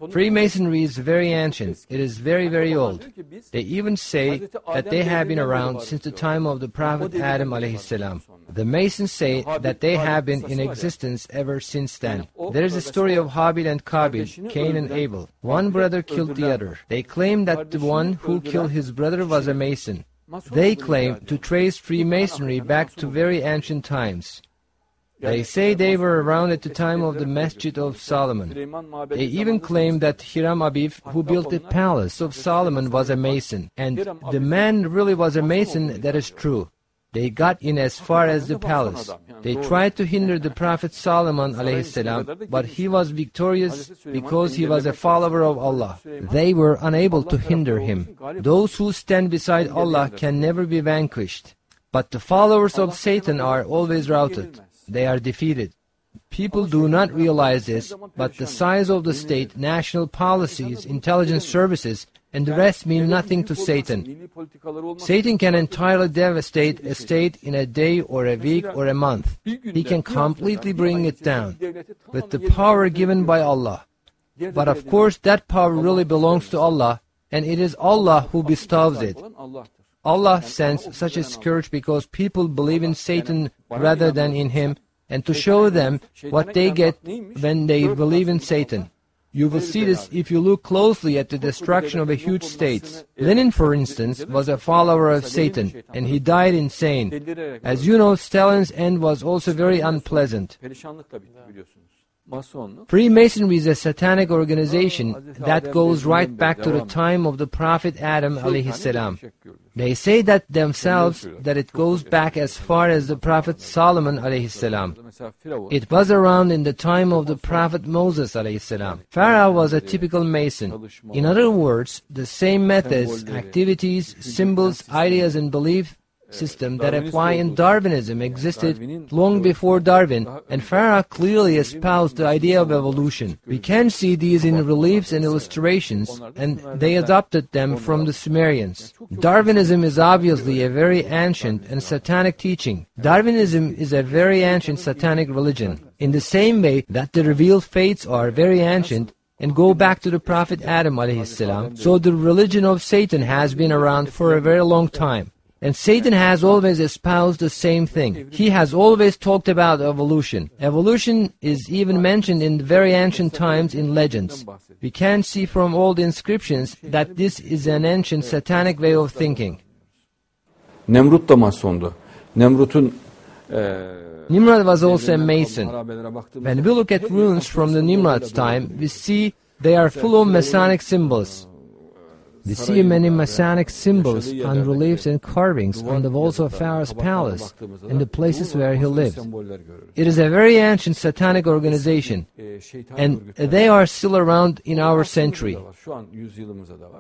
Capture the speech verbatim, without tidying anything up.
Freemasonry is very ancient. It is very, very old. They even say that they have been around since the time of the Prophet Adam alayhi salam. The Masons say that they have been in existence ever since then. There is a story of Habil and Qabil, Cain and Abel. One brother killed the other. They claim that the one who killed his brother was a Mason. They claim to trace Freemasonry back to very ancient times. They say they were around at the time of the Masjid of Solomon. They even claim that Hiram Abif, who built the palace of Solomon, was a Mason. And the man really was a Mason, that is true. They got in as far as the palace. They tried to hinder the Prophet Solomon alayhi salam, but he was victorious because he was a follower of Allah. They were unable to hinder him. Those who stand beside Allah can never be vanquished. But the followers of Satan are always routed. They are defeated. People do not realize this, but the size of the state, national policies, intelligence services, and the rest mean nothing to Satan. Satan can entirely devastate a state in a day or a week or a month. He can completely bring it down with the power given by Allah. But of course that power really belongs to Allah, and it is Allah who bestows it. Allah sends such a scourge because people believe in Satan rather than in him, and to show them what they get when they believe in Satan. You will see this if you look closely at the destruction of a huge state. Lenin, for instance, was a follower of Satan, and he died insane. As you know, Stalin's end was also very unpleasant. Freemasonry is a satanic organization that goes right back to the time of the Prophet Adam alayhi salam. They say that themselves that it goes back as far as the Prophet Solomon alayhi salam. It was around in the time of the Prophet Moses alayhi salam. Pharaoh was a typical Mason. In other words, the same methods, activities, symbols, ideas and beliefs system that apply in Darwinism existed long before Darwin, and Pharaoh clearly espoused the idea of evolution. We can see these in reliefs and illustrations, and they adopted them from the Sumerians. Darwinism is obviously a very ancient and satanic teaching. Darwinism is a very ancient satanic religion. In the same way that the revealed faiths are very ancient and go back to the Prophet Adam alayhi salam, so the religion of Satan has been around for a very long time. And Satan has always espoused the same thing. He has always talked about evolution. Evolution is even mentioned in very ancient times in legends. We can see from old inscriptions that this is an ancient satanic way of thinking. Nemrut da Masondu. Nemrut'un Nimrod was also a Mason. When we look at runes from the Nimrod's time, we see they are full of Masonic symbols. We see many Masonic symbols on reliefs and carvings on the walls of Pharaoh's palace and the places where he lived. It is a very ancient satanic organization, and they are still around in our century.